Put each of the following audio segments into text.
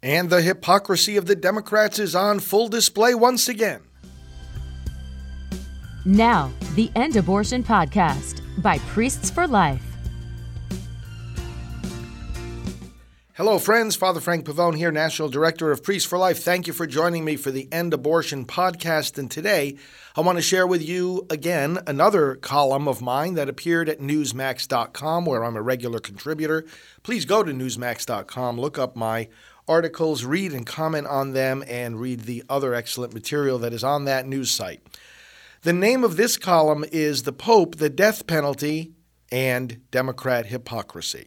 And the hypocrisy of the Democrats is on full display once again. Now, the End Abortion Podcast by Priests for Life. Hello, friends. Father Frank Pavone here, National Director of Priests for Life. Thank you for joining me for the End Abortion Podcast. And today, I want to share with you again another column of mine that appeared at Newsmax.com, where I'm a regular contributor. Please go to Newsmax.com, look up my articles, read and comment on them, and read the other excellent material that is on that news site. The name of this column is The Pope, the Death Penalty, and Democrat Hypocrisy.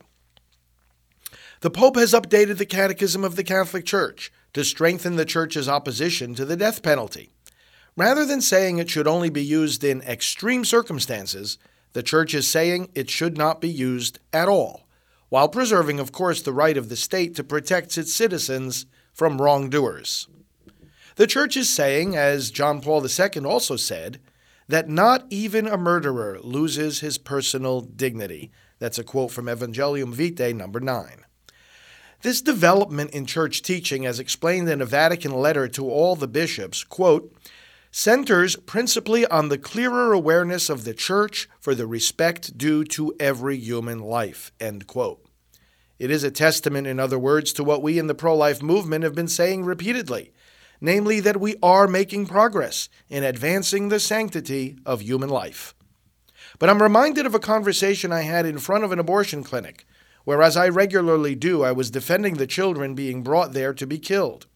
The Pope has updated the Catechism of the Catholic Church to strengthen the Church's opposition to the death penalty. Rather than saying it should only be used in extreme circumstances, the Church is saying it should not be used at all, while preserving, of course, the right of the state to protect its citizens from wrongdoers. The Church is saying, as John Paul II also said, that not even a murderer loses his personal dignity. That's a quote from Evangelium Vitae, number 9. This development in church teaching, as explained in a Vatican letter to all the bishops, quote, centers principally on the clearer awareness of the Church for the respect due to every human life, end quote. It is a testament, in other words, to what we in the pro-life movement have been saying repeatedly, namely that we are making progress in advancing the sanctity of human life. But I'm reminded of a conversation I had in front of an abortion clinic, where, as I regularly do, I was defending the children being brought there to be killed.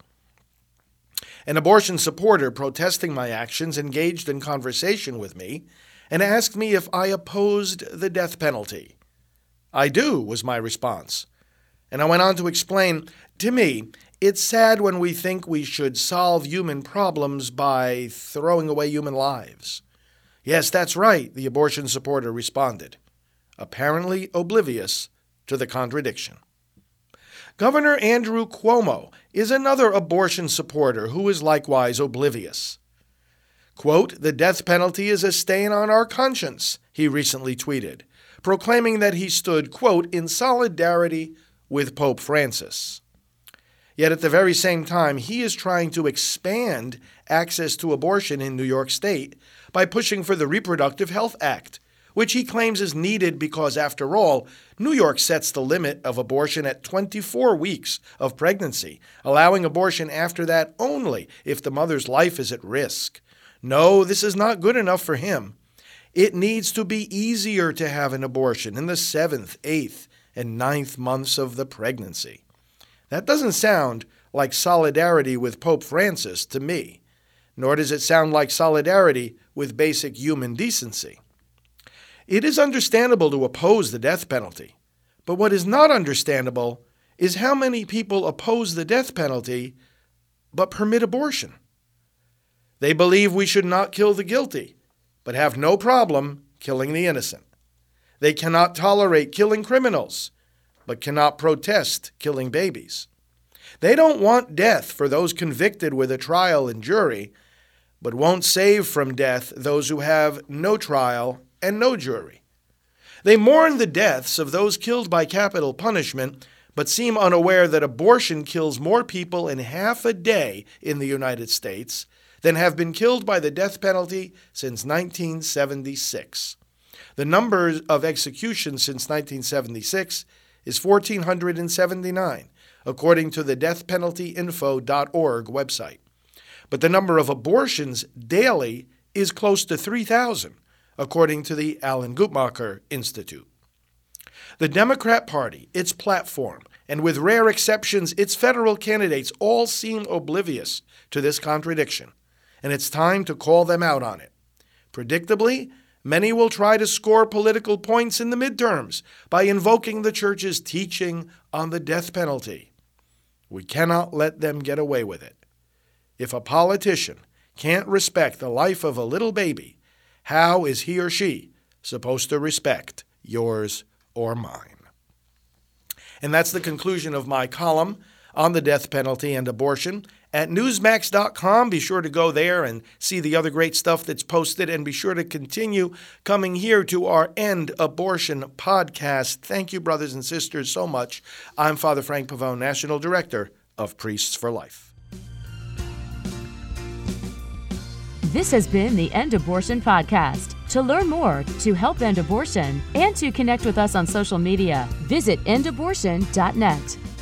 An abortion supporter protesting my actions engaged in conversation with me and asked me if I opposed the death penalty. I do, was my response. And I went on to explain, to me, it's sad when we think we should solve human problems by throwing away human lives. Yes, that's right, the abortion supporter responded, apparently oblivious to the contradiction. Governor Andrew Cuomo is another abortion supporter who is likewise oblivious. Quote, the death penalty is a stain on our conscience, he recently tweeted, proclaiming that he stood, quote, in solidarity with Pope Francis. Yet at the very same time, he is trying to expand access to abortion in New York State by pushing for the Reproductive Health Act, which he claims is needed because, after all, New York sets the limit of abortion at 24 weeks of pregnancy, allowing abortion after that only if the mother's life is at risk. No, this is not good enough for him. It needs to be easier to have an abortion in the 7th, 8th, and 9th months of the pregnancy. That doesn't sound like solidarity with Pope Francis to me, nor does it sound like solidarity with basic human decency. It is understandable to oppose the death penalty, but what is not understandable is how many people oppose the death penalty but permit abortion. They believe we should not kill the guilty, but have no problem killing the innocent. They cannot tolerate killing criminals, but cannot protest killing babies. They don't want death for those convicted with a trial and jury, but won't save from death those who have no trial and no jury. They mourn the deaths of those killed by capital punishment, but seem unaware that abortion kills more people in half a day in the United States than have been killed by the death penalty since 1976. The number of executions since 1976 is 1,479, according to the deathpenaltyinfo.org website. But the number of abortions daily is close to 3,000, according to the Alan Guttmacher Institute. The Democrat Party, its platform, and with rare exceptions, its federal candidates all seem oblivious to this contradiction, and it's time to call them out on it. Predictably, many will try to score political points in the midterms by invoking the Church's teaching on the death penalty. We cannot let them get away with it. If a politician can't respect the life of a little baby, how is he or she supposed to respect yours or mine? And that's the conclusion of my column on the death penalty and abortion at Newsmax.com. Be sure to go there and see the other great stuff that's posted, and be sure to continue coming here to our End Abortion podcast. Thank you, brothers and sisters, so much. I'm Father Frank Pavone, National Director of Priests for Life. This has been the End Abortion Podcast. To learn more, to help end abortion, and to connect with us on social media, visit endabortion.net.